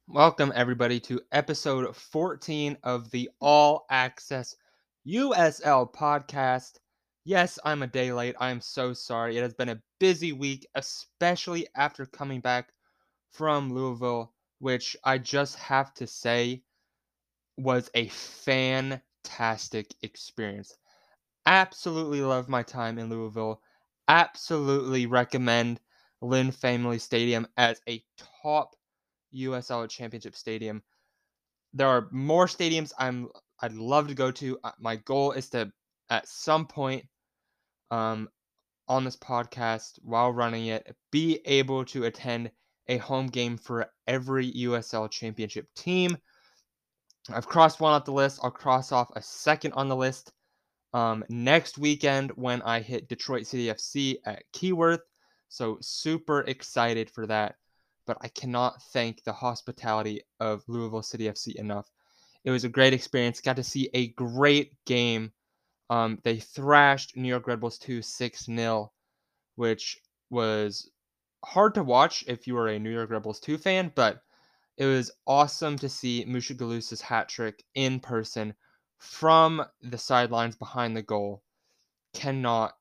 Welcome, everybody, to episode 14 of the All Access USL podcast. Yes, I'm a day late. I'm so sorry. It has been a busy week, especially after coming back from Louisville, which I just have to say was a fantastic experience. Absolutely love my time in Louisville. Absolutely recommend Lynn Family Stadium as a top USL Championship stadium. There are more stadiums I'd love to go to. My goal is to at some point um, on this podcast while running it be able to attend a home game for every USL Championship team. I've crossed one off the list. I'll cross off a second on the list next weekend when I hit Detroit City FC at Keyworth. So super excited for that. But I cannot thank the hospitality of Louisville City FC enough. It was a great experience. Got to see a great game. They thrashed New York Red Bulls 2 6-0, which was hard to watch if you were a New York Red Bulls 2 fan, but it was awesome to see Mushagalusa's hat trick in person from the sidelines behind the goal. Cannot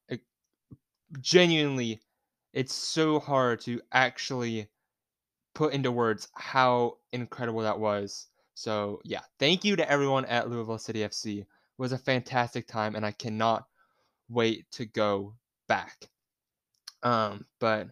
genuinely, it's so hard to actually put into words how incredible that was. So, yeah, thank you to everyone at Louisville City FC. It was a fantastic time, and I cannot wait to go back. But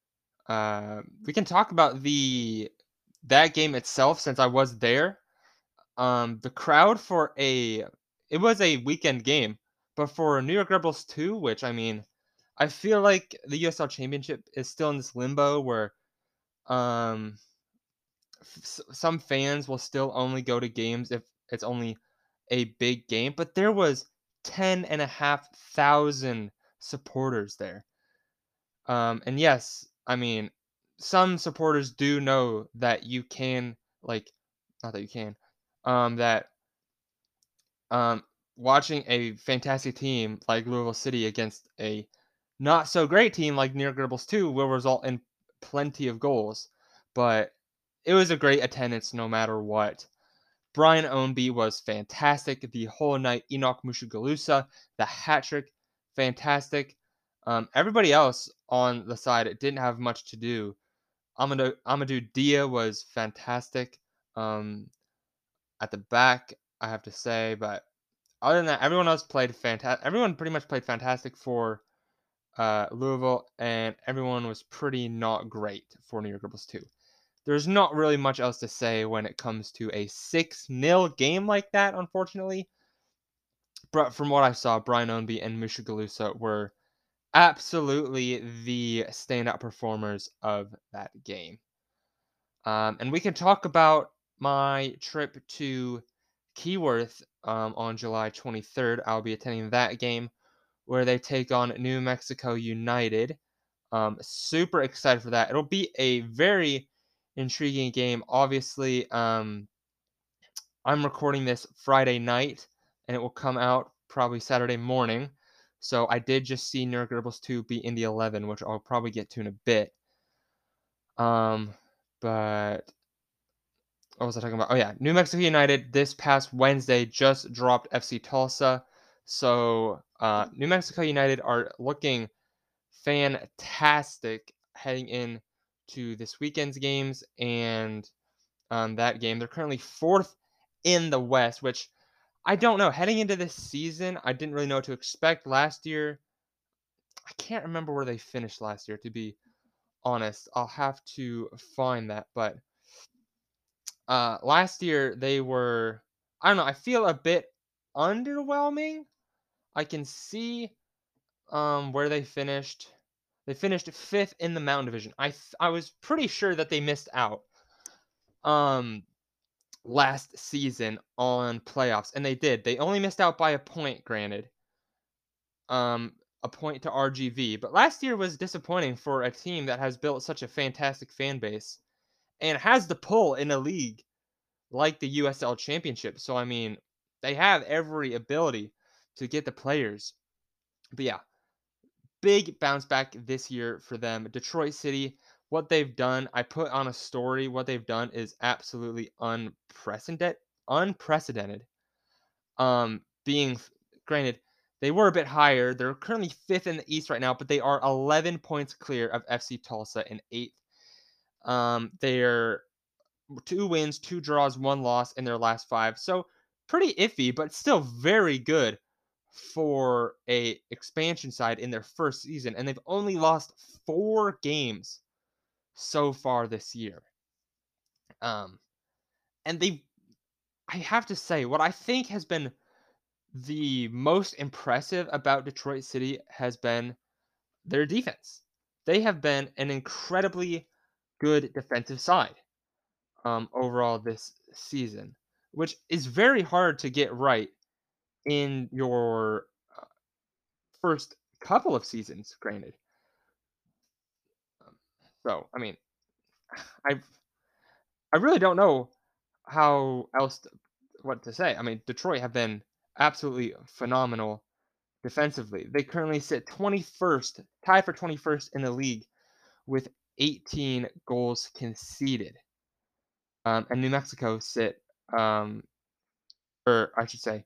we can talk about that game itself since I was there. The crowd for it was a weekend game, but for New York Red Bulls 2, which I mean, I feel like the USL Championship is still in this limbo where um some fans will still only go to games if it's only a big game, but there was 10,500 supporters there. And yes, I mean, some supporters do know that you can, like, not that you can, that um, watching a fantastic team like Louisville City against a not so great team like New York Red Bulls 2 will result in plenty of goals. But it was a great attendance no matter what. Brian Ownby was fantastic the whole night. Enoch Mushagalusa, the hat trick, fantastic. Everybody else on the side didn't have much to do. Amadou Dia was fantastic at the back, I have to say. But other than that, everyone else played fantastic. Everyone pretty much played fantastic for Louisville, and everyone was pretty not great for New York Red Bulls 2. There's not really much else to say when it comes to a 6-0 game like that, unfortunately. But from what I saw, Brian Ownby and Mushagalusa were absolutely the standout performers of that game. And we can talk about my trip to Keyworth on July 23rd. I'll be attending that game where they take on New Mexico United. Super excited for that. It'll be a very intriguing game. Obviously, I'm recording this Friday night, and it will come out probably Saturday morning. So I did just see New York Red Bulls 2 be in the 11, which I'll probably get to in a bit. Um, but what was I talking about? Oh yeah, New Mexico United this past Wednesday just dropped FC Tulsa. So New Mexico United are looking fantastic heading in to this weekend's games and that game. They're currently fourth in the West, which I don't know. Heading into this season, I didn't really know what to expect last year. I can't remember where they finished last year, to be honest. I'll have to find that. But last year, they were, I don't know, I feel a bit underwhelming. I can see where they finished. They finished fifth in the Mountain Division. I was pretty sure that they missed out um last season on playoffs, and they did. They only missed out by a point, granted. A point to RGV, but last year was disappointing for a team that has built such a fantastic fan base and has the pull in a league like the USL Championship. So I mean, they have every ability to get the players. But yeah, big bounce back this year for them. Detroit City what they've done. I put on a story, what they've done is absolutely unprecedented. Being granted, they were a bit higher. They're currently 5th in the East right now, but they are 11 points clear of FC Tulsa in 8th. They're 2 wins, 2 draws, 1 loss in their last 5. So pretty iffy, but still very good for a expansion side in their first season, and they've only lost 4 games so far this year. Um, and they I have to say, what I think has been the most impressive about Detroit City has been their defense. They have been an incredibly good defensive side overall this season, which is very hard to get right in your first couple of seasons, granted. Um, so, I mean, I I really don't know how what to say. I mean, Detroit have been absolutely phenomenal defensively. They currently sit 21st, tied for 21st in the league with 18 goals conceded. And New Mexico sit, or I should say,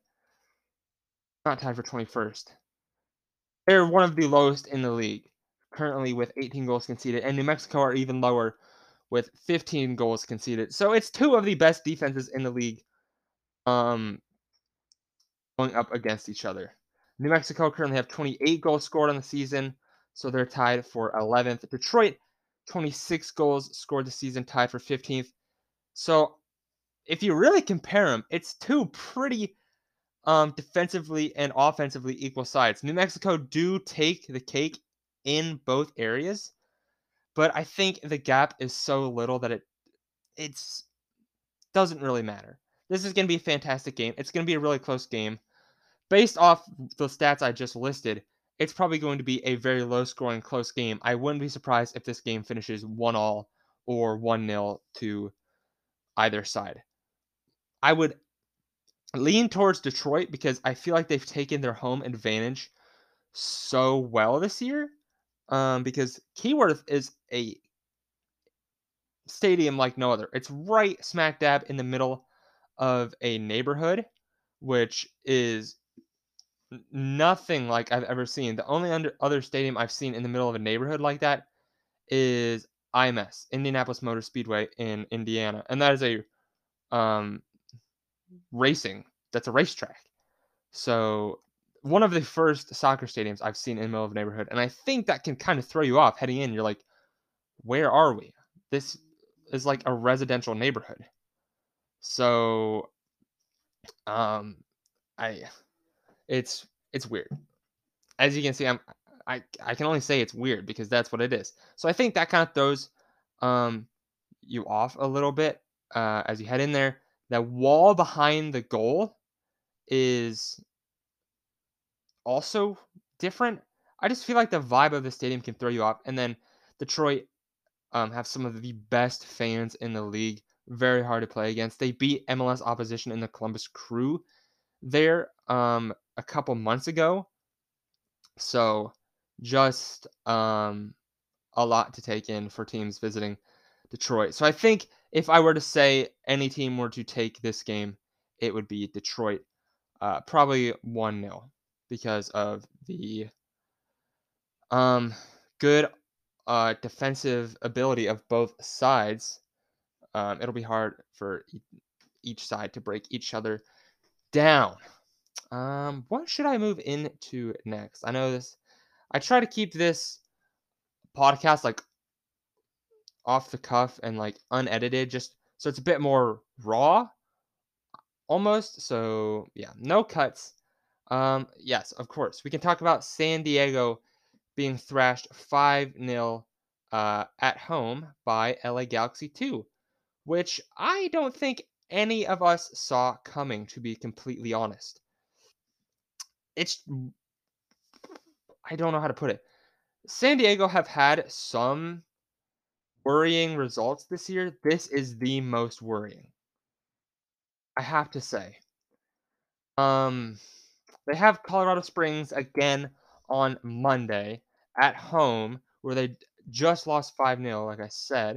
not tied for 21st. They're one of the lowest in the league, currently with 18 goals conceded, and New Mexico are even lower with 15 goals conceded. So it's two of the best defenses in the league, um, going up against each other. New Mexico currently have 28 goals scored on the season, so they're tied for 11th. Detroit, 26 goals scored this season, tied for 15th. So if you really compare them, it's two pretty defensively and offensively equal sides. New Mexico do take the cake in both areas, but I think the gap is so little that it's doesn't really matter. This is going to be a fantastic game. It's going to be a really close game. Based off the stats I just listed, it's probably going to be a very low scoring close game. I wouldn't be surprised if this game finishes 1-all or 1-0 to either side. I would lean towards Detroit because I feel like they've taken their home advantage so well this year. Because Keyworth is a stadium like no other. It's right smack dab in the middle of a neighborhood, which is nothing like I've ever seen. The only other stadium I've seen in the middle of a neighborhood like that is IMS, Indianapolis Motor Speedway in Indiana, and that is a um, racing. That's a racetrack. So one of the first soccer stadiums I've seen in the middle of a neighborhood, and I think that can kind of throw you off heading in. You're like, where are we? This is like a residential neighborhood. So um, I it's weird. As you can see, I can only say it's weird because that's what it is. So I think that kind of throws um you off a little bit as you head in there. The wall behind the goal is also different. I just feel like the vibe of the stadium can throw you off. And then Detroit have some of the best fans in the league. Very hard to play against. They beat MLS opposition in the Columbus Crew there a couple months ago. So just a lot to take in for teams visiting Detroit. So I think if I were to say any team were to take this game, it would be Detroit. Probably 1-0 because of the um, good defensive ability of both sides. It'll be hard for each side to break each other down. What should I move into next? I know this. I try to keep this podcast like off the cuff and like unedited, just so it's a bit more raw, almost. So yeah, no cuts. Yes, of course, we can talk about San Diego being thrashed 5-0 at home by LA Galaxy 2, which I don't think any of us saw coming, to be completely honest. It's I don't know how to put it. San Diego have had some worrying results this year. This is the most worrying, I have to say. Um, they have Colorado Springs again on Monday at home, where they just lost 5-0, like I said.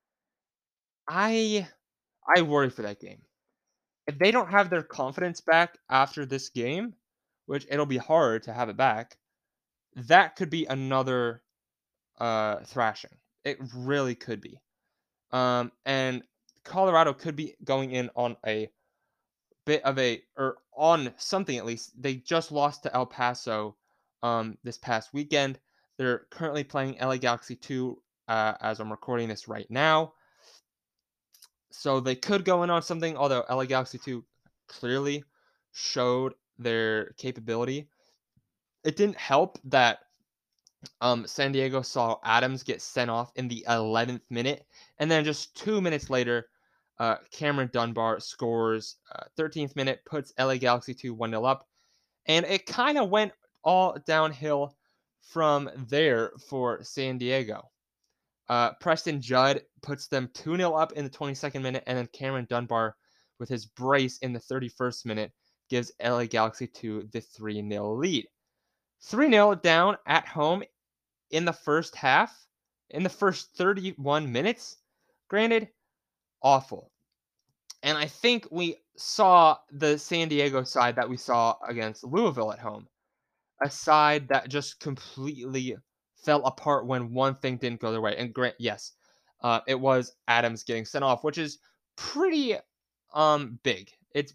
I I worry for that game. If they don't have their confidence back after this game, which it'll be hard to have it back, that could be another thrashing. It really could be. And Colorado could be going in on a bit of a or on something at least. They just lost to El Paso this past weekend. They're currently playing LA Galaxy 2 as I'm recording this right now. So they could go in on something, although LA Galaxy 2 clearly showed their capability. It didn't help that San Diego saw Adams get sent off in the 11th minute, and then just 2 minutes later, Cameron Dunbar scores 13th minute, puts LA Galaxy 2 1-0 up, and it kind of went all downhill from there for San Diego. Preston Judd puts them 2-0 up in the 22nd minute, and then Cameron Dunbar, with his brace in the 31st minute, gives LA Galaxy 2 the 3-0 lead. 3-0 down at home in the first half, in the first 31 minutes. Granted, awful. And I think we saw the San Diego side that we saw against Louisville at home. A side that just completely fell apart when one thing didn't go their way. And yes, it was Adams getting sent off, which is pretty big. It's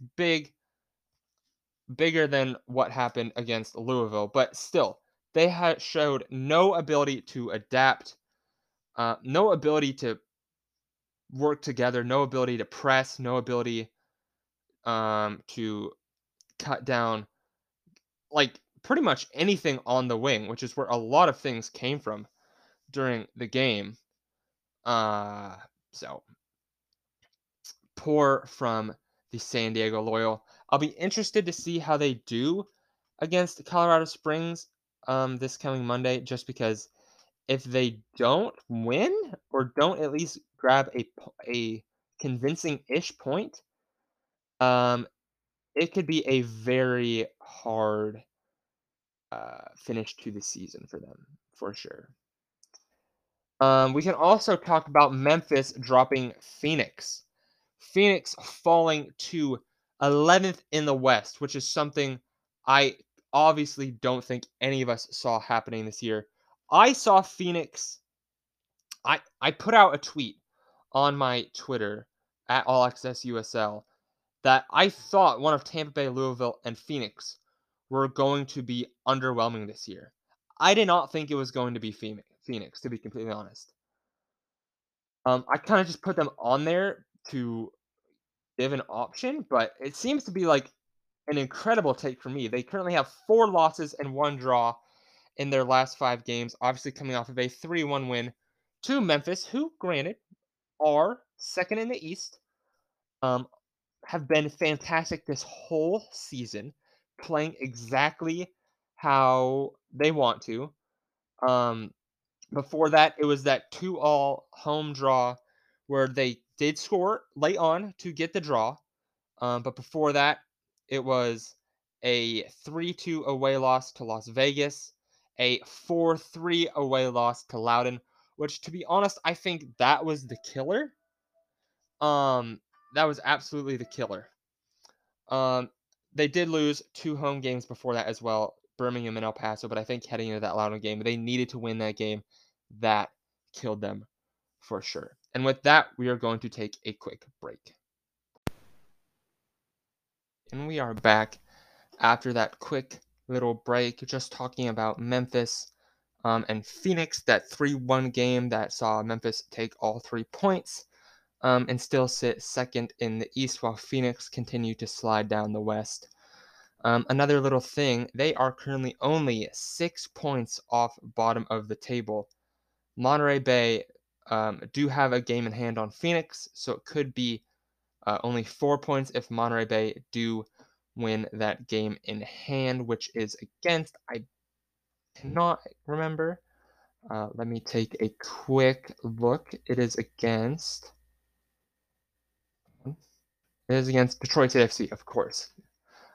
bigger than what happened against Louisville, but still, they had showed no ability to adapt, no ability to work together, no ability to press, no ability to cut down like pretty much anything on the wing, which is where a lot of things came from during the game. Uh, so poor from the San Diego Loyal. I'll be interested to see how they do against Colorado Springs this coming Monday, just because if they don't win or don't at least grab a convincing-ish point, um, it could be a very hard finish to the season for them, for sure. We can also talk about Memphis dropping Phoenix. Phoenix falling to 11th in the West, which is something I obviously don't think any of us saw happening this year. I saw Phoenix. I put out a tweet on my Twitter at AllAccessUSL that I thought one of Tampa Bay, Louisville, and Phoenix were going to be underwhelming this year. I did not think it was going to be Phoenix, to be completely honest. I kind of just put them on there to give an option, but it seems to be like an incredible take for me. They currently have 4 losses and 1 draw in their last 5 games, obviously coming off of a 3-1 win to Memphis, who, granted, are second in the East. Have been fantastic this whole season, playing exactly how they want to. Um, Before that, it was that 2-all home draw where they did score late on to get the draw. But before that, it was a 3-2 away loss to Las Vegas, a 4-3 away loss to Loudoun, which, to be honest, I think that was the killer. That was absolutely the killer. Um, they did lose 2 home games before that as well, Birmingham and El Paso, but I think heading into that Loudoun game, they needed to win that game. That killed them for sure. And with that, we are going to take a quick break. And we are back after that quick little break, just talking about Memphis and Phoenix, that 3-1 game that saw Memphis take all 3 points and still sit second in the East while Phoenix continue to slide down the West. Another little thing, they are currently only 6 points off bottom of the table. Monterey Bay do have a game in hand on Phoenix, so it could be only 4 points if Monterey Bay do win that game in hand, which is against, I cannot remember. Let me take a quick look. It is against Detroit City FC, of course.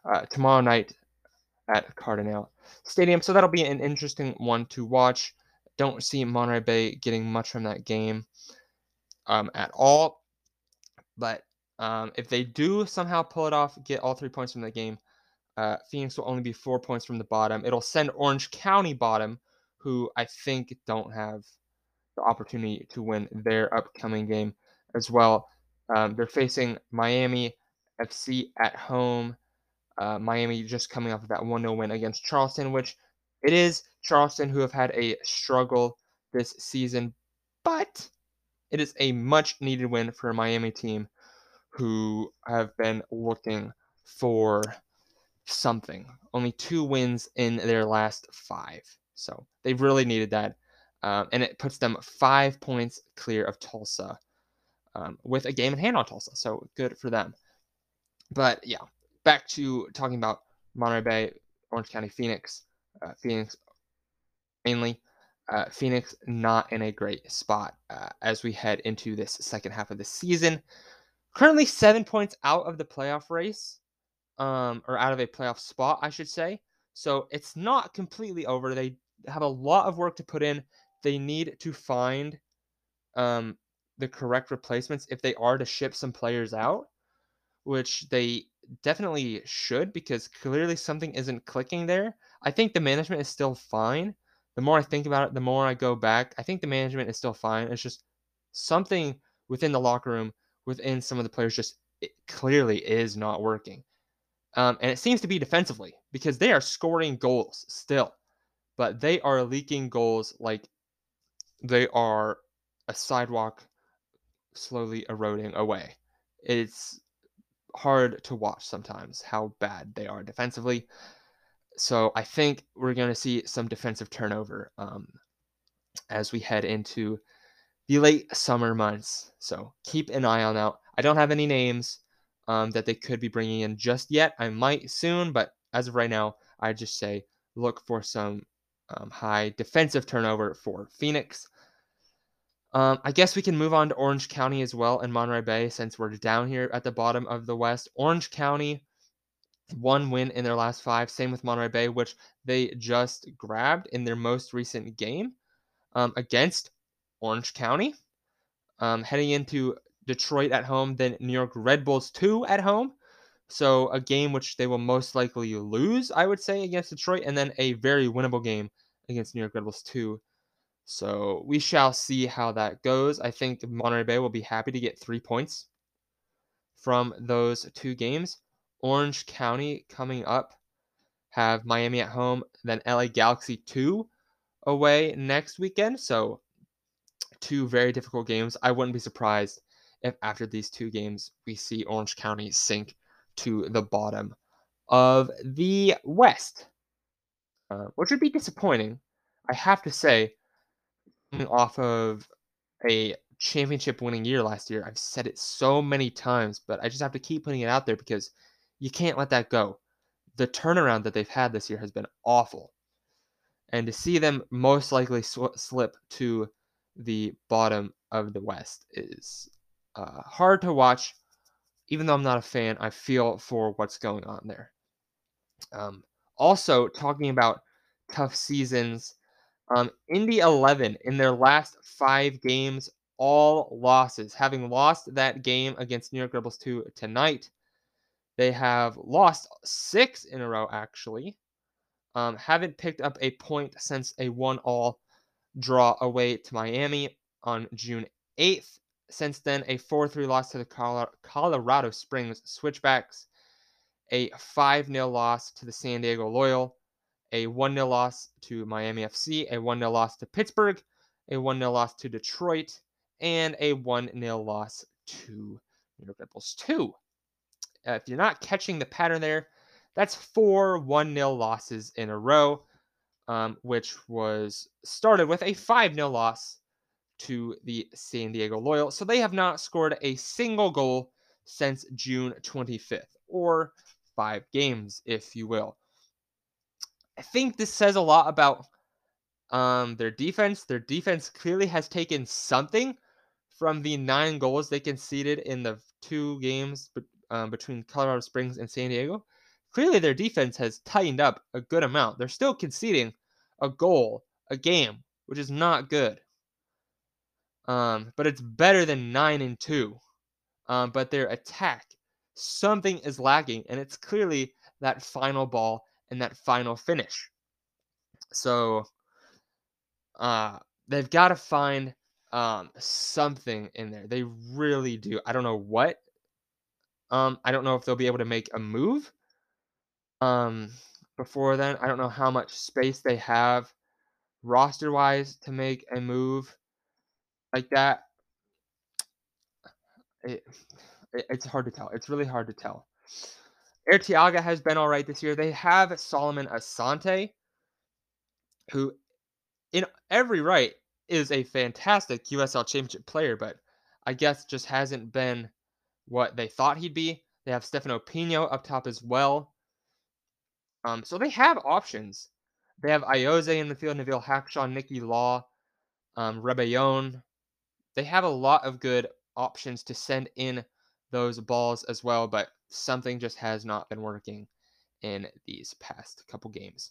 Tomorrow night at Cardinal Stadium. So that'll be an interesting one to watch. don't see Monterey Bay getting much from that game at all. But if they do somehow pull it off, get all 3 points from the game, Phoenix will only be 4 points from the bottom. It'll send Orange County bottom, who I think don't have the opportunity to win their upcoming game as well. They're facing Miami FC at home. Miami just coming off of that 1-0 win against Charleston, which it is Charleston who have had a struggle this season, but it is a much needed win for a Miami team who have been looking for something. Only 2 wins in their last 5. So they really needed that. And it puts them 5 points clear of Tulsa with a game in hand on Tulsa. So good for them. But yeah, back to talking about Monterey Bay, Orange County, Phoenix. Phoenix mainly. Phoenix not in a great spot as we head into this second half of the season. Currently 7 points out of the playoff race, or out of a playoff spot, I should say. So it's not completely over. They have a lot of work to put in. They need to find the correct replacements if they are to ship some players out, which they definitely should because clearly something isn't clicking there. I think the management is still fine. The more I think about it, the more I go back. I think the management is still fine. It's just something within the locker room, within some of the players, just it clearly is not working. And it seems to be defensively because they are scoring goals still, but they are leaking goals like they are a sidewalk slowly eroding away. It's hard to watch sometimes how bad they are defensively. So I think we're going to see some defensive turnover as we head into the late summer months. So keep an eye on that. I don't have any names that they could be bringing in just yet. I might soon, but as of right now, I just say look for some high defensive turnover for Phoenix. I guess we can move on to Orange County as well and Monterey Bay since we're down here at the bottom of the West. Orange County, 1 win in their last 5. Same with Monterey Bay, which they just grabbed in their most recent game against Orange County. Heading into Detroit at home, then New York Red Bulls 2 at home. So a game which they will most likely lose, I would say, against Detroit, and then a very winnable game against New York Red Bulls 2. So we shall see how that goes. I think Monterey Bay will be happy to get 3 points from those 2 games. Orange County coming up have Miami at home, then LA Galaxy 2 away next weekend. So 2 very difficult games. I wouldn't be surprised if after these 2 games we see Orange County sink to the bottom of the West, which would be disappointing. I have to say, coming off of a championship winning year last year. I've said it so many times, but I just have to keep putting it out there because you can't let that go. The turnaround that they've had this year has been awful. And to see them most likely slip to the bottom of the West is hard to watch. Even though I'm not a fan, I feel for what's going on there. Also, talking about tough seasons, Indy 11 in their last 5 games, all losses. Having lost that game against New York Red Bulls 2 tonight, they have lost 6 in a row, actually. Haven't picked up a point since a 1-all draw away to Miami on June 8th. Since then, a 4-3 loss to the Colorado Springs Switchbacks, a 5-0 loss to the San Diego Loyal, a 1-0 loss to Miami FC, a 1-0 loss to Pittsburgh, a 1-0 loss to Detroit, and a 1-0 loss to New York Red Bulls 2. If you're not catching the pattern there, that's 4 1-0 losses in a row, which was started with a 5-0 loss to the San Diego Loyal. So they have not scored a single goal since June 25th, or 5 games, if you will. I think this says a lot about their defense. Their defense clearly has taken something from the 9 goals they conceded in the 2 games between Colorado Springs and San Diego. Clearly, their defense has tightened up a good amount. They're still conceding a goal a game which is not good. But it's better than 9-2. But their attack, something is lacking, and it's clearly that final ball and that final finish. So uh, they've got to find something in there. They really do. I don't know what. I don't know if they'll be able to make a move. Um, Before then, I don't know how much space they have roster wise to make a move like that. It, it's hard to tell. It's really hard to tell. Arteaga has been all right this year. They have Solomon Asante, who, in every right, is a fantastic USL Championship player, but I guess just hasn't been what they thought he'd be. They have Stefano Pino up top as well. So they have options. They have Ioze in the field, Nabil Hackshaw, Nicky Law, Rebellon. They have a lot of good options to send in those balls as well, but something just has not been working in these past couple games.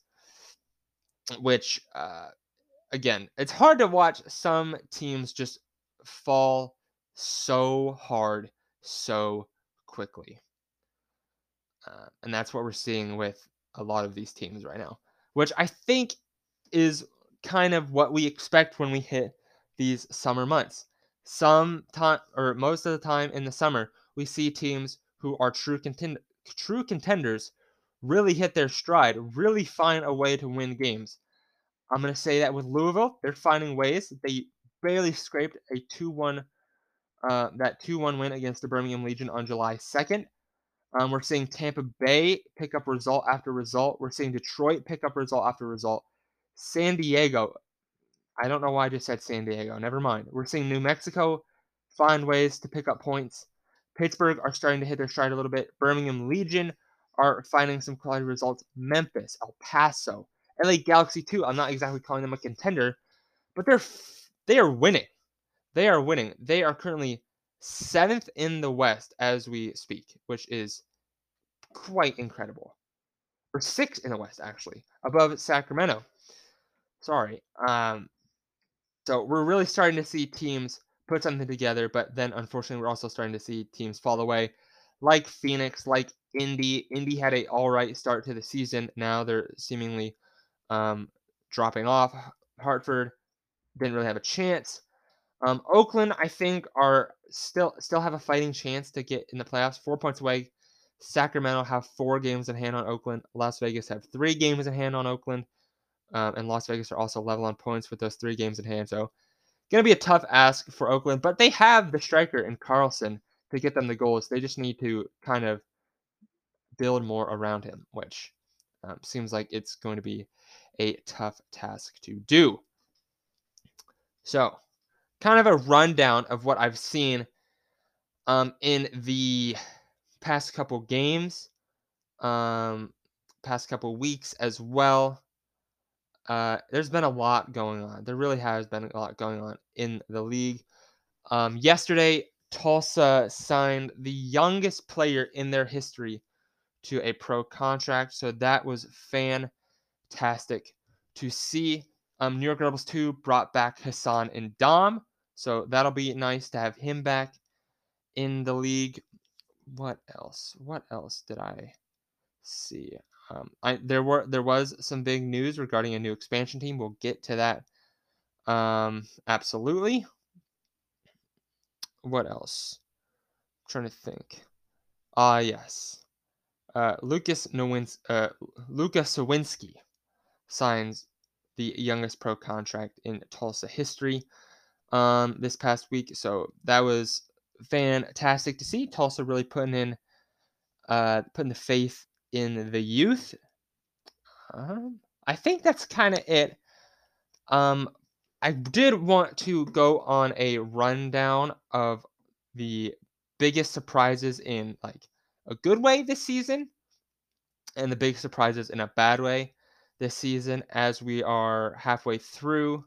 Which, again, it's hard to watch some teams just fall so hard so quickly. And that's what we're seeing with a lot of these teams right now, which I think is kind of what we expect when we hit these summer months. Some time, or most of the time in the summer, we see teams who are true contenders really hit their stride, really find a way to win games. I'm going to say that with Louisville, they're finding ways. They barely scraped a 2-1 that 2-1 win against the Birmingham Legion on July 2nd. We're seeing Tampa Bay pick up result after result. We're seeing Detroit pick up result after result. San Diego, I don't know why I just said San Diego. Never mind. We're seeing New Mexico find ways to pick up points. Pittsburgh are starting to hit their stride a little bit. Birmingham Legion are finding some quality results. Memphis, El Paso, LA Galaxy too. I'm not exactly calling them a contender, but they are winning. They are winning. They are currently 7th in the West as we speak, which is quite incredible. Or 6th in the West, actually, above Sacramento. Sorry. So we're really starting to see teams put something together, but then unfortunately we're also starting to see teams fall away, like Phoenix, like Indy. Indy had a all right start to the season. Now they're seemingly dropping off. Hartford didn't really have a chance. Oakland, I think, are still have a fighting chance to get in the playoffs. 4 points away. Sacramento have 4 games in hand on Oakland. Las Vegas have 3 games in hand on Oakland. And Las Vegas are also level on points with those 3 games in hand. So, going to be a tough ask for Oakland, but they have the striker in Carlson to get them the goals. They just need to kind of build more around him, which seems like it's going to be a tough task to do. So, kind of a rundown of what I've seen in the past couple games, past couple weeks as well. There's been a lot going on. There really has been a lot going on in the league. Yesterday, Tulsa signed the youngest player in their history to a pro contract, so that was fantastic to see. New York Rebels 2 brought back Hassan and Dom, so that'll be nice to have him back in the league. What else? What else did I see? There was some big news regarding a new expansion team. We'll get to that. Absolutely. What else? I'm trying to think. Yes. Lucas Sawinski signs the youngest pro contract in Tulsa history this past week. So that was fantastic to see. Tulsa really putting the faith in the youth. I think that's kind of it. I did want to go on a rundown of the biggest surprises in like a good way this season and the big surprises in a bad way this season as we are halfway through.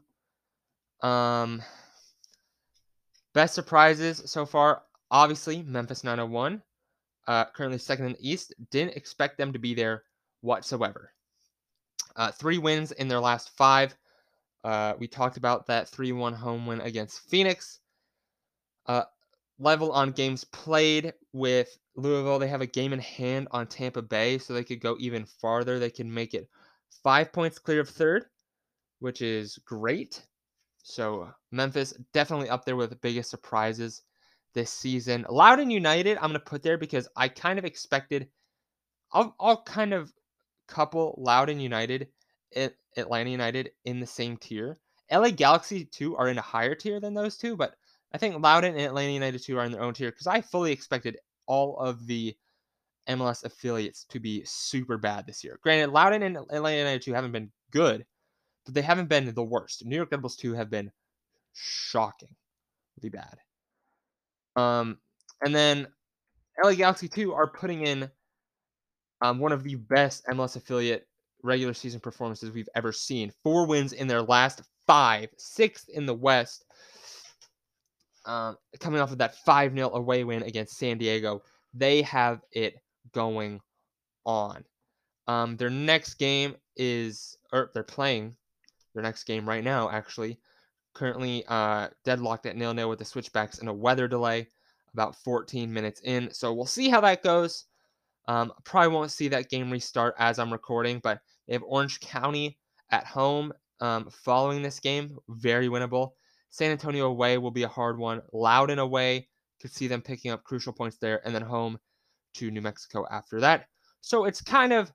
Best surprises so far, obviously Memphis 901, currently second in the East. Didn't expect them to be there whatsoever. 3 wins in their last 5. We talked about that 3-1 home win against Phoenix. Uh, level on games played with Louisville. They have a game in hand on Tampa Bay, so they could go even farther. They can make it 5 points clear of third, which is great. So Memphis definitely up there with the biggest surprises this season. Loudoun United, I'm going to put there because I kind of expected. I'll kind of couple Loudoun United, Atlanta United in the same tier. LA Galaxy 2 are in a higher tier than those two, but I think Loudoun and Atlanta United 2 are in their own tier because I fully expected all of the MLS affiliates to be super bad this year. Granted, Loudoun and Atlanta United 2 haven't been good, but they haven't been the worst. New York Red Bulls 2 have been shockingly bad. Um, and then LA Galaxy 2 are putting in one of the best MLS affiliate regular season performances we've ever seen. 4 wins in their last 5, sixth in the West. Coming off of that 5-0 away win against San Diego, they have it going on. Their next game is, or they're playing their next game right now, actually. Currently deadlocked at 0-0 with the switchbacks and a weather delay about 14 minutes in. So we'll see how that goes. Probably won't see that game restart as I'm recording, but they have Orange County at home following this game. Very winnable. San Antonio away will be a hard one. Loudoun away, could see them picking up crucial points there, and then home to New Mexico after that. So it's kind of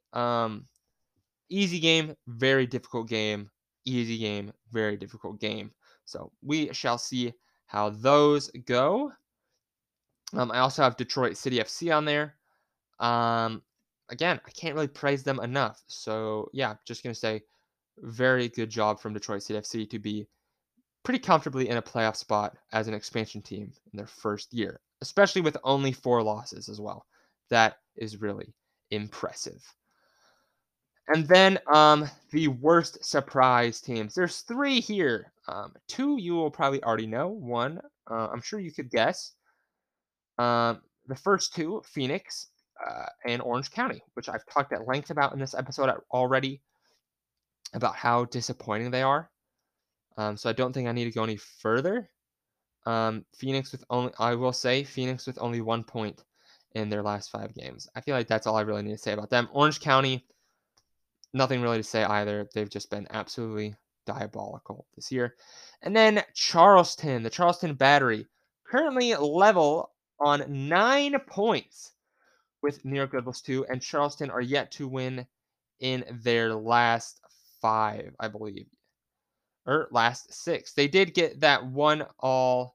easy game, very difficult game, easy game, very difficult game. So we shall see how those go. I also have Detroit City FC on there. Again, I can't really praise them enough. So yeah, just gonna say, very good job from Detroit City FC to be pretty comfortably in a playoff spot as an expansion team in their first year, especially with only 4 losses as well. That is really impressive. And then the worst surprise teams. There's 3 here. 2 you will probably already know. 1, I'm sure you could guess. The first 2, Phoenix and Orange County, which I've talked at length about in this episode already about how disappointing they are. So I don't think I need to go any further. Phoenix with only, I will say, Phoenix with only 1 point in their last 5 games. I feel like that's all I really need to say about them. Orange County, nothing really to say either. They've just been absolutely diabolical this year. And then Charleston, the Charleston Battery, currently level on 9 points with New York Red Bulls 2, and Charleston are yet to win in their last 5, I believe, or last 6. They did get that 1-all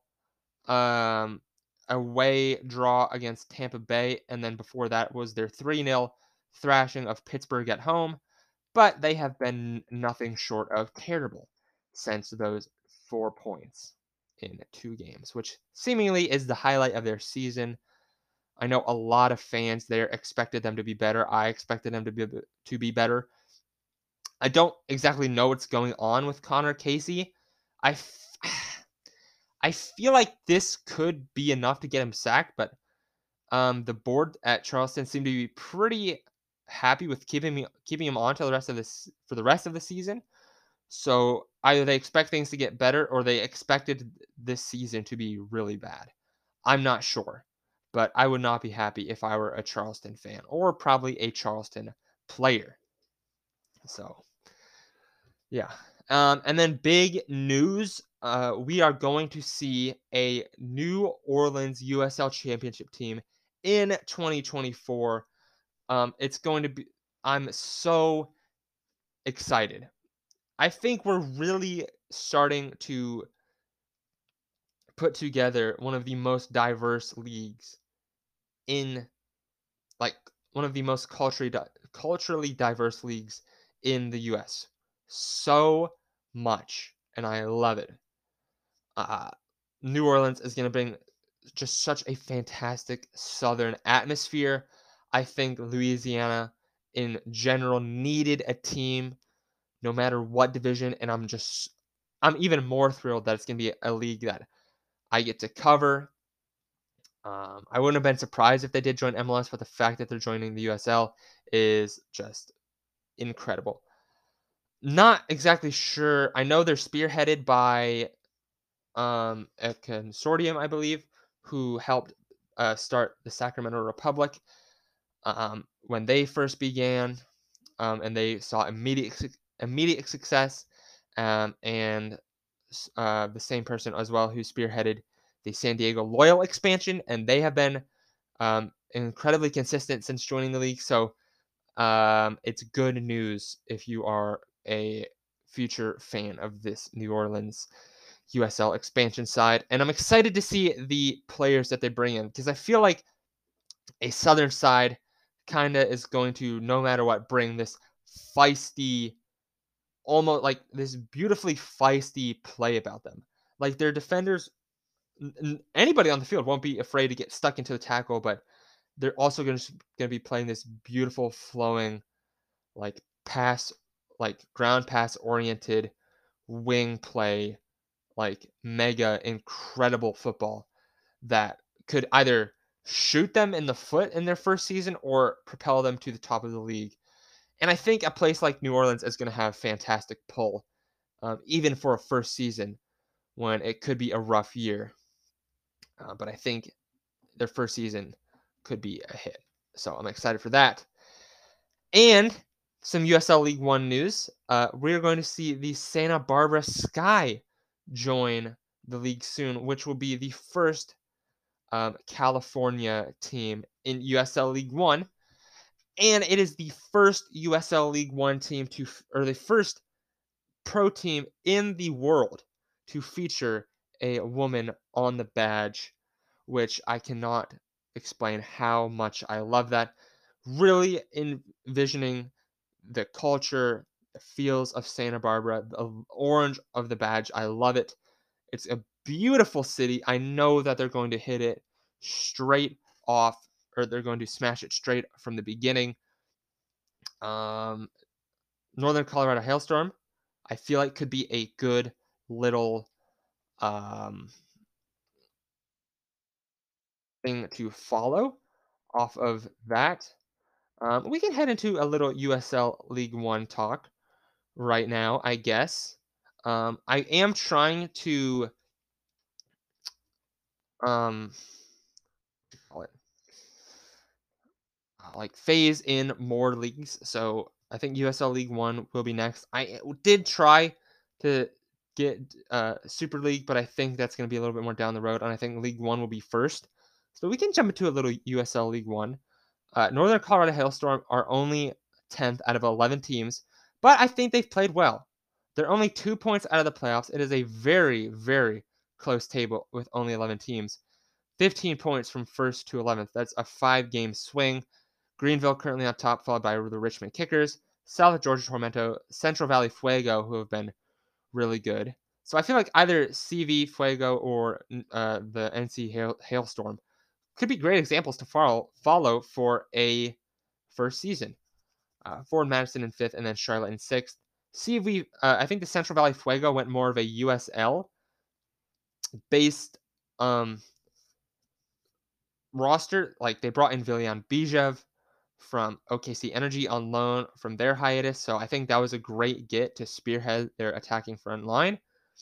away draw against Tampa Bay, and then before that was their 3-0 thrashing of Pittsburgh at home, but they have been nothing short of terrible since those 4 points in 2 games, which seemingly is the highlight of their season. I know a lot of fans there expected them to be better. I expected them to be better. I don't exactly know what's going on with Connor Casey. I, f- I feel like this could be enough to get him sacked, but the board at Charleston seemed to be pretty happy with keeping him on to the rest of this for the rest of the season. So either they expect things to get better or they expected this season to be really bad. I'm not sure, but I would not be happy if I were a Charleston fan or probably a Charleston player. So yeah. And then big news. We are going to see a New Orleans USL Championship team in 2024. It's going to be. I'm so excited. I think we're really starting to put together one of the most diverse leagues in, like, one of the most culturally diverse leagues in the US. So much, and I love it. Uh, New Orleans is going to bring just such a fantastic southern atmosphere. I think Louisiana in general needed a team no matter what division, and I'm even more thrilled that it's going to be a league that I get to cover. I wouldn't have been surprised if they did join MLS, but the fact that they're joining the USL is just incredible. Not exactly sure. I know they're spearheaded by a consortium, I believe, who helped start the Sacramento Republic when they first began, and they saw immediate success, and the same person as well who spearheaded the San Diego Loyal expansion, and they have been incredibly consistent since joining the league. So it's good news if you are a future fan of this New Orleans USL expansion side. And I'm excited to see the players that they bring in because I feel like a Southern side kind of is going to, no matter what, bring this feisty, almost like this beautifully feisty play about them. Like their defenders, anybody on the field won't be afraid to get stuck into the tackle, but they're also going to be playing this beautiful flowing like pass, like ground pass oriented wing play, like mega incredible football that could either shoot them in the foot in their first season or propel them to the top of the league. And I think a place like New Orleans is going to have fantastic pull, even for a first season when it could be a rough year. But I think their first season could be a hit. So I'm excited for that. And some USL League One news. We're going to see the Santa Barbara Sky join the league soon, which will be the first California team in USL League One. And it is the first USL League One team or the first pro team in the world to feature a woman on the badge, which I cannot explain how much I love that. Really envisioning the culture, the feels of Santa Barbara, the orange of the badge. I love it. It's a beautiful city. I know that they're going to hit it straight off, or they're going to smash it straight from the beginning. Um, Northern Colorado Hailstorm, I feel like could be a good little um, thing to follow off of that. We can head into a little USL League One talk right now, I guess. I am trying to um, call it like phase in more leagues. So I think USL League One will be next. I did try to get Super League, but I think that's going to be a little bit more down the road, and I think League One will be first. So we can jump into a little USL League One. Northern Colorado Hailstorm are only 10th out of 11 teams, but I think they've played well. They're only 2 points out of the playoffs. It is a very, very close table with only 11 teams. 15 points from first to 11th. That's a 5-game swing. Greenville currently on top, followed by the Richmond Kickers, South Georgia Tormento, Central Valley Fuego, who have been really good. So I feel like either CV Fuego or the NC Hailstorm could be great examples to follow for a first season. Ford Madison in fifth, and then Charlotte in sixth. CV, I think the Central Valley Fuego went more of a USL based roster. Like they brought in Vilyan Bijev from OKC Energy on loan from their hiatus. So I think that was a great get to spearhead their attacking front line.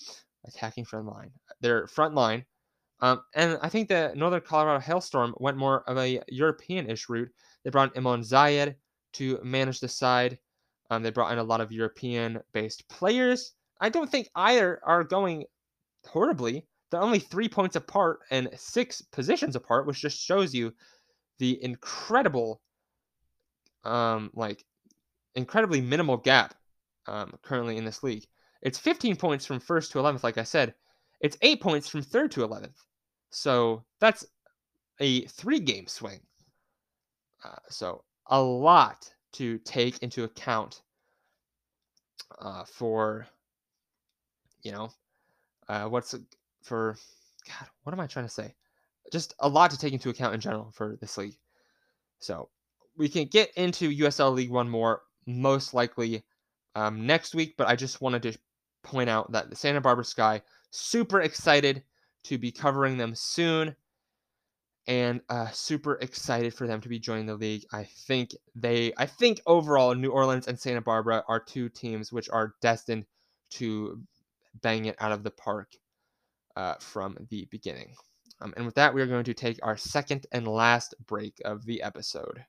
Their front line. And I think the Northern Colorado Hailstorm went more of a European-ish route. They brought in Imon Zayed to manage the side. They brought in a lot of European-based players. I don't think either are going horribly. They're only 3 points apart and 6 positions apart, which just shows you the like incredibly minimal gap currently in this league. It's 15 points from first to 11th, like I said. It's 8 points from third to 11th. So that's a 3-game swing. So a lot to take into account for, you know, what's for, God, what am I trying to say? Just a lot to take into account in general for this league. So we can get into USL League One more most likely next week, but I just wanted to point out that the Santa Barbara Sky, super excited to be covering them soon. and super excited for them to be joining the league. I think overall New Orleans and Santa Barbara are two teams which are destined to bang it out of the park from the beginning. And with that, we are going to take our second and last break of the episode.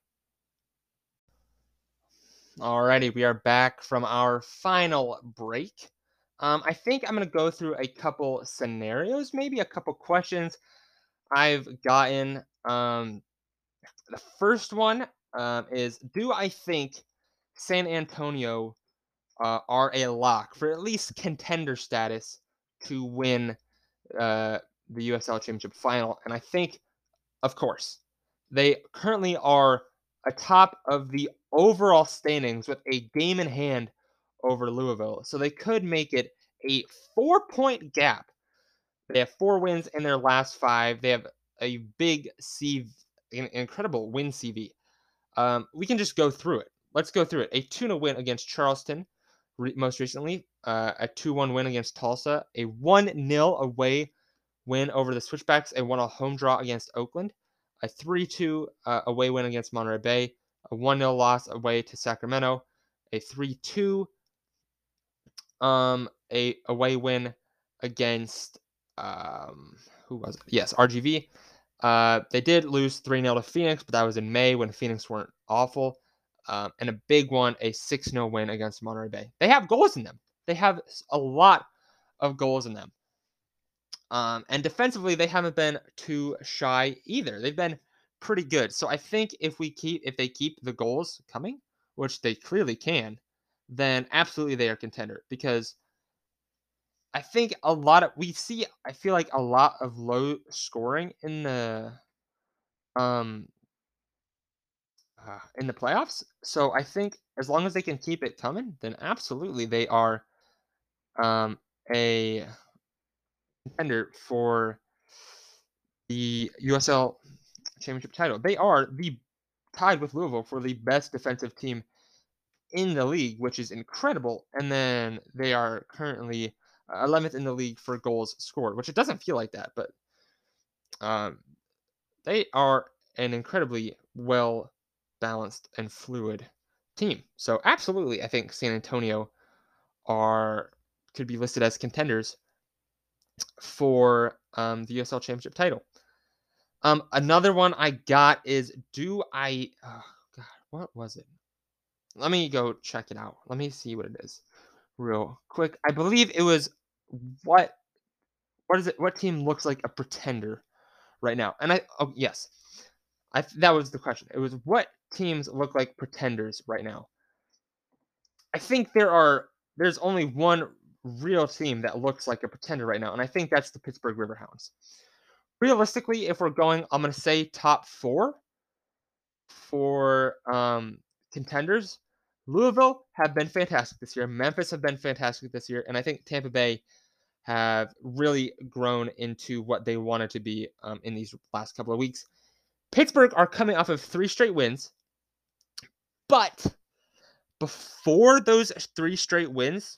Alrighty, we are back from our final break. I think I'm going to go through a couple scenarios, maybe a couple questions I've gotten. The first one is, do I think San Antonio are a lock for at least contender status to win uh, the USL Championship final? And I think, of course, they currently are atop of the overall standings with a game in hand over Louisville. So they could make it a 4-point gap. They have 4 wins in their last 5. They have a big an incredible win CV. We can just go through it. Let's go through it. A 2-0 win against Charleston, most recently. A 2-1 win against Tulsa. A 1-0 away win over the Switchbacks. A 1-0 home draw against Oakland. A 3-2 away win against Monterey Bay. A 1-0 loss away to Sacramento. A 3-2 a away win against who was it? Yes, RGV. They did lose 3-0 to Phoenix, but that was in May when Phoenix weren't awful. And a big one, a 6-0 win against Monterey Bay. They have goals in them. They have a lot of goals in them. And defensively, they haven't been too shy either. They've been pretty good. So I think if they keep the goals coming, which they clearly can, then absolutely they are contender, because I think I feel like a lot of low scoring um in the playoffs. So I think as long as they can keep it coming, then absolutely they are um a contender for the USL championship title. They are the tied with Louisville for the best defensive team in the league, which is incredible. And then they are currently 11th in the league for goals scored, which it doesn't feel like that, but um, they are an incredibly well balanced and fluid team. So absolutely, I think San Antonio are could be listed as contenders for the USL Championship title. Another one I got is, do I? Oh God, what was it? Let me go check it out. Let me see what it is real quick. I believe it was what what is it? What team looks like a pretender right now? And yes, that was the question. It was, what teams look like pretenders right now? I think there's only one real team that looks like a pretender right now, and I think that's the Pittsburgh Riverhounds. Realistically, if we're going, I'm gonna say top 4 for contenders. Louisville have been fantastic this year. Memphis have been fantastic this year, and I think Tampa Bay have really grown into what they wanted to be in these last couple of weeks. Pittsburgh are coming off of 3 straight wins, but before those 3 straight wins,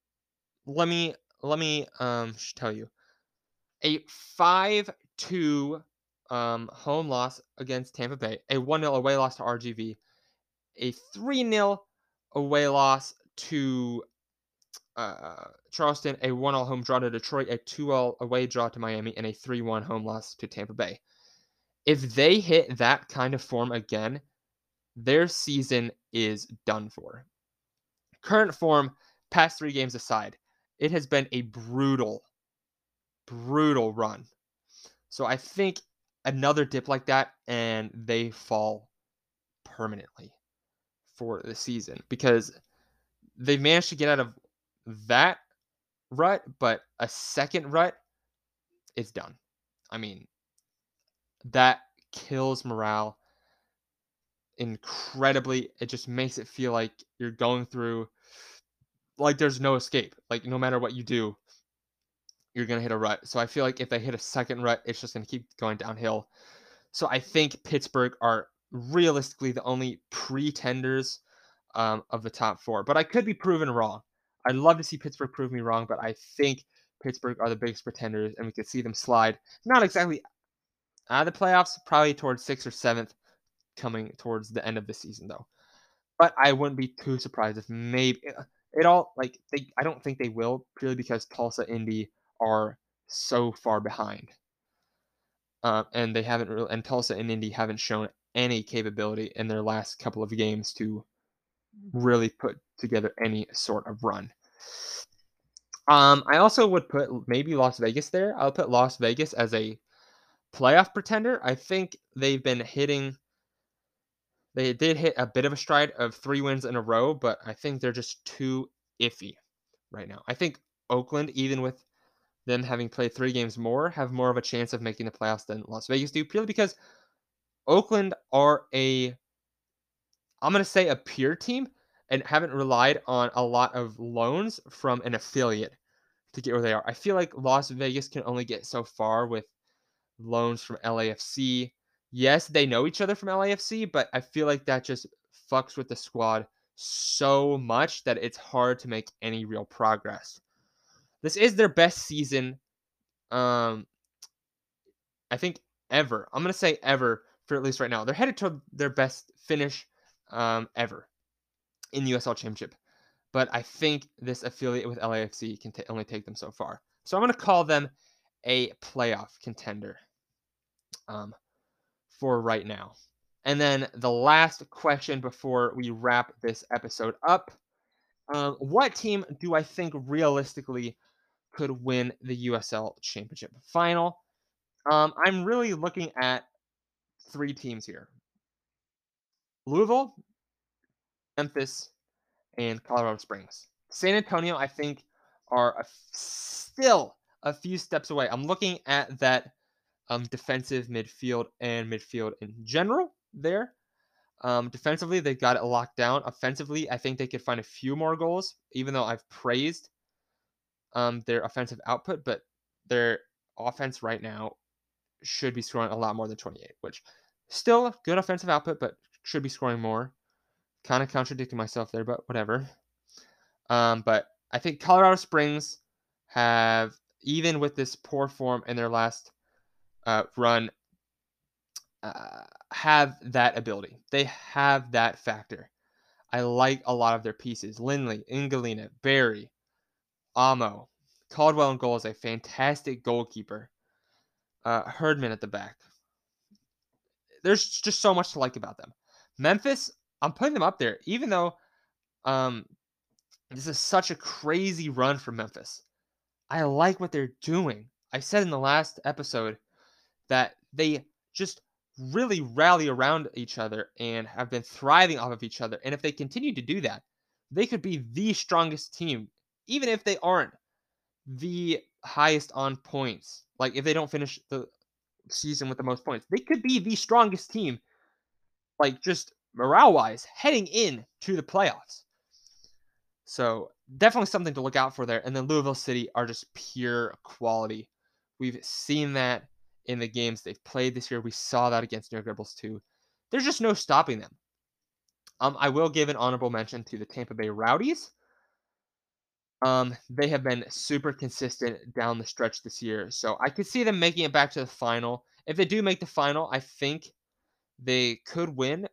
let me tell you, a 5-2 home loss against Tampa Bay, a 1-0 away loss to RGV, a 3-0 away loss to Charleston, a 1-0 home draw to Detroit, a 2-0 away draw to Miami, and a 3-1 home loss to Tampa Bay. If they hit that kind of form again, their season is done for. Current form, past 3 games aside, it has been a brutal run. So I think another dip like that and they fall permanently for the season, because they managed to get out of that rut, but a second rut is done. I mean, that kills morale incredibly. It just makes it feel like you're going through, like there's no escape. Like no matter what you do, you're going to hit a rut. So I feel like if they hit a second rut, it's just going to keep going downhill. So I think Pittsburgh are realistically the only pretenders of the top 4. But I could be proven wrong. I'd love to see Pittsburgh prove me wrong, but I think Pittsburgh are the biggest pretenders, and we could see them slide. Not exactly Out of the playoffs, probably towards 6th or 7th coming towards the end of the season, though. But I wouldn't be too surprised if maybe it all like I don't think they will purely because Tulsa, Indy are so far behind, and they haven't really, and Tulsa and Indy haven't shown any capability in their last couple of games to really put together any sort of run. I also would put maybe Las Vegas there. I'll put Las Vegas as a playoff pretender. I think they've been hitting. They did hit a bit of a stride of 3 wins in a row, but I think they're just too iffy right now. I think Oakland, even with them having played 3 games more, have more of a chance of making the playoffs than Las Vegas do, purely because Oakland are I'm going to say a pure team and haven't relied on a lot of loans from an affiliate to get where they are. I feel like Las Vegas can only get so far with loans from LAFC. Yes, they know each other from LAFC, but I feel like that just fucks with the squad so much that it's hard to make any real progress. This is their best season, um, I think ever. I'm gonna say ever for at least right now. They're headed to their best finish ever in the USL Championship. But I think this affiliate with LAFC can only take them so far. So I'm gonna call them a playoff contender. For right now. And then the last question before we wrap this episode up. What team do I think realistically could win the USL Championship final? I'm really looking at 3 teams here: Louisville, Memphis, and Colorado Springs. San Antonio, I think, are still a few steps away. I'm looking at that defensive midfield and midfield in general there. Defensively, they got it locked down. Offensively, I think they could find a few more goals, even though I've praised their offensive output, but their offense right now should be scoring a lot more than 28, which still good offensive output, but should be scoring more. Kind of contradicting myself there, but whatever. But I think Colorado Springs have, even with this poor form in their last run, have that ability. They have that factor. I like a lot of their pieces. Lindley, Ingalina, Barry, Amo. Caldwell in goal is a fantastic goalkeeper. Herdman at the back. There's just so much to like about them. Memphis, I'm putting them up there, even though um, this is such a crazy run for Memphis. I like what they're doing. I said in the last episode that they just really rally around each other and have been thriving off of each other. And if they continue to do that, they could be the strongest team, even if they aren't the highest on points. Like if they don't finish the season with the most points, they could be the strongest team, like just morale wise, heading in to the playoffs. So definitely something to look out for there. And then Louisville City are just pure quality. We've seen that in the games they've played this year. We saw that against New York Red Bulls too. There's just no stopping them. I will give an honorable mention to the Tampa Bay Rowdies. They have been super consistent down the stretch this year, so I could see them making it back to the final. If they do make the final, I think they could win.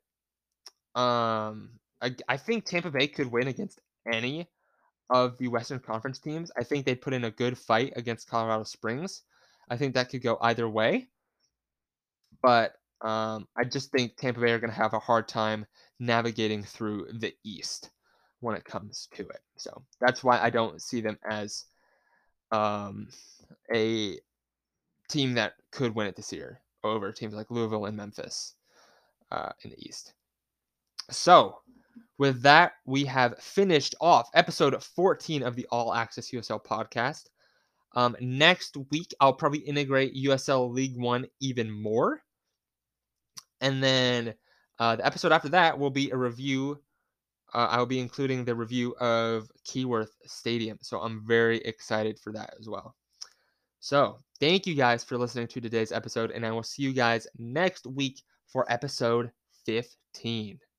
I think Tampa Bay could win against any of the Western Conference teams. I think they'd put in a good fight against Colorado Springs. I think that could go either way, but I just think Tampa Bay are going to have a hard time navigating through the East when it comes to it. So that's why I don't see them as um, a team that could win it this year over teams like Louisville and Memphis in the East. So, with that, we have finished off episode 14 of the All Access USL podcast. Next week, I'll probably integrate USL League One even more. And then the episode after that will be a review. I will be including the review of Keyworth Stadium. So I'm very excited for that as well. So thank you guys for listening to today's episode, and I will see you guys next week for episode 15.